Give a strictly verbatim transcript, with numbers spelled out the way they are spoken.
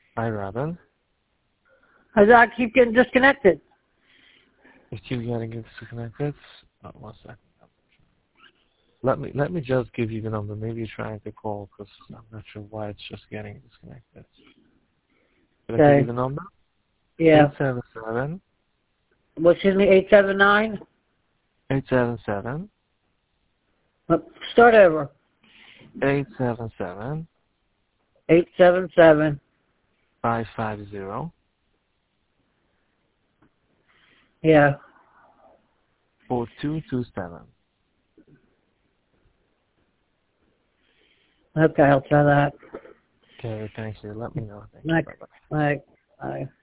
Hi, Robin. I I keep getting disconnected. You keep getting disconnected. Oh, one second. Let me let me just give you the number. Maybe you're trying to call because I'm not sure why it's just getting disconnected. Can I give you Okay. the number? Yeah. Eight seven seven. Well, excuse me, eight seven nine? Eight seven seven. Start over. Eight seven seven. eight seven seven. Five five zero. Yeah. Four two two seven. Okay, I'll try that. Okay, thank you. Let me know. Thank you. Next. Bye bye. Bye. Bye.